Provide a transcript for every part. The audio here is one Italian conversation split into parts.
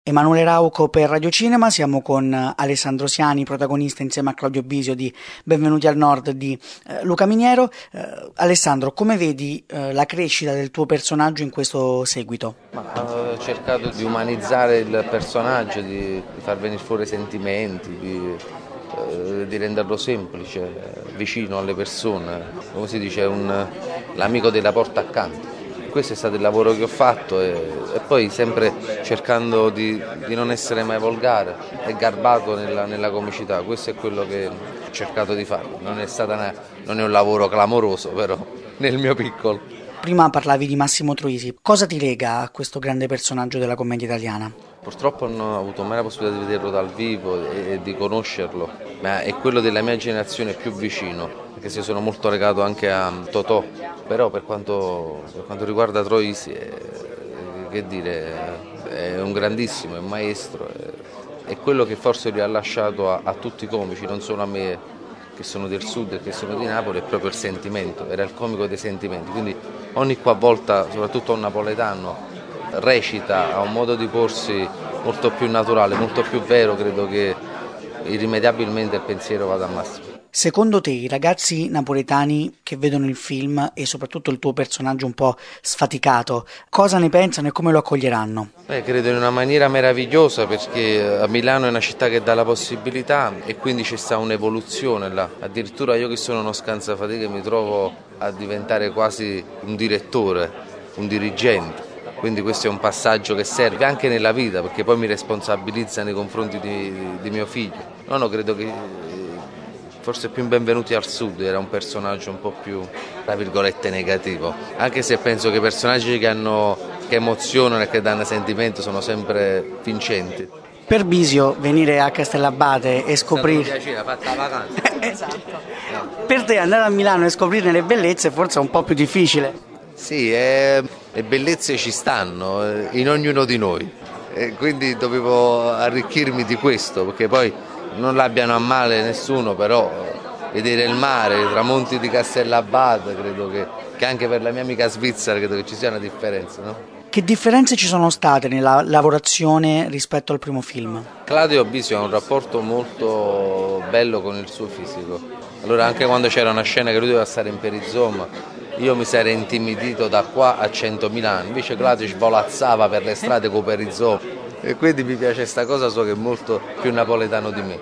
Emanuele Rauco per Radio Cinema, siamo con Alessandro Siani, protagonista insieme a Claudio Bisio di Benvenuti al Nord di Luca Miniero. Alessandro, come vedi la crescita del tuo personaggio in questo seguito? Ho cercato di umanizzare il personaggio, di far venire fuori i sentimenti, di renderlo semplice, vicino alle persone, come si dice, l'amico della porta accanto. Questo è stato il lavoro che ho fatto e poi sempre cercando di non essere mai volgare e garbato nella comicità. Questo è quello che ho cercato di fare. Non è un lavoro clamoroso, però nel mio piccolo. Prima parlavi di Massimo Troisi, cosa ti lega a questo grande personaggio della commedia italiana? Purtroppo non ho avuto mai la possibilità di vederlo dal vivo e di conoscerlo, ma è quello della mia generazione più vicino, perché io sono molto legato anche a Totò, però per quanto riguarda Troisi, che dire, è un grandissimo, è un maestro, è quello che forse lui ha lasciato a tutti i comici, non solo a me che sono del sud e che sono di Napoli, è proprio il sentimento, era il comico dei sentimenti, quindi ogni qualvolta, soprattutto un napoletano, recita, ha un modo di porsi molto più naturale, molto più vero, credo che irrimediabilmente il pensiero vada a Massimo. Secondo te i ragazzi napoletani che vedono il film e soprattutto il tuo personaggio un po' sfaticato, cosa ne pensano e come lo accoglieranno? Credo in una maniera meravigliosa, perché a Milano è una città che dà la possibilità e quindi c'è sta un'evoluzione là. Addirittura io che sono uno scansafatiche mi trovo a diventare quasi un direttore, un dirigente. Quindi questo è un passaggio che serve anche nella vita, perché poi mi responsabilizza nei confronti di mio figlio. No, credo che forse più in Benvenuti al Sud era un personaggio un po' più, tra virgolette, negativo. Anche se penso che i personaggi che emozionano e che danno sentimento sono sempre vincenti. Per Bisio venire a Castellabate e scoprire... È stato un piacere, ha fatto la vacanza. Esatto. Per te andare a Milano e scoprirne le bellezze forse è un po' più difficile. Sì, le bellezze ci stanno in ognuno di noi, quindi dovevo arricchirmi di questo, perché poi non l'abbiano a male nessuno, però vedere il mare, i tramonti di Castellabate, credo che anche per la mia amica svizzera credo che ci sia una differenza, no? Che differenze ci sono state nella lavorazione rispetto al primo film? Claudio Bisio ha un rapporto molto bello con il suo fisico, allora anche quando c'era una scena che lui doveva stare in perizoma, io mi sarei intimidito da qua a 100.000 anni, invece Claudio svolazzava per le strade con perizoma e quindi mi piace questa cosa, so che è molto più napoletano di me.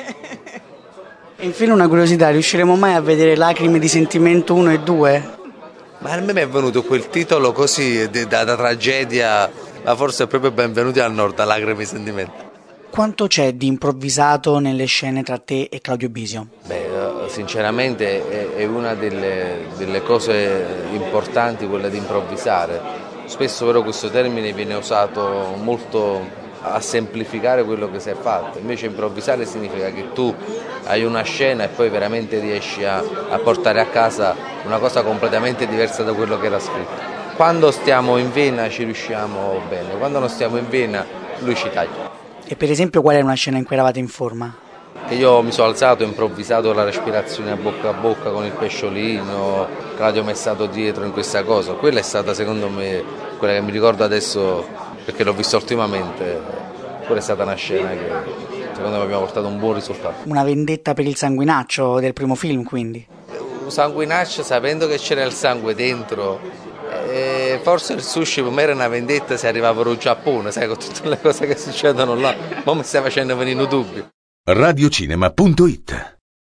Infine una curiosità, riusciremo mai a vedere Lacrime di sentimento 1 e 2? Ma a me mi è venuto quel titolo così da tragedia, ma forse è proprio Benvenuti al Nord, a Lacrime di sentimento. Quanto c'è di improvvisato nelle scene tra te e Claudio Bisio? Sinceramente è una delle cose importanti quella di improvvisare. Spesso però questo termine viene usato molto a semplificare quello che si è fatto, invece improvvisare significa che tu hai una scena e poi veramente riesci a portare a casa una cosa completamente diversa da quello che era scritto. Quando stiamo in vena ci riusciamo bene, quando non stiamo in vena lui ci taglia. E per esempio qual è una scena in cui eravate in forma? Che io mi sono alzato e ho improvvisato la respirazione a bocca con il pesciolino, Claudio mi è stato dietro in questa cosa, quella è stata secondo me, quella che mi ricordo adesso perché l'ho visto ultimamente, quella è stata una scena che secondo me abbiamo portato un buon risultato. Una vendetta per il sanguinaccio del primo film quindi? Un sanguinaccio sapendo che c'era il sangue dentro, forse il sushi per me era una vendetta se arrivavano in Giappone, sai, con tutte le cose che succedono là, ma mi stai facendo venire dubbi. Radiocinema.it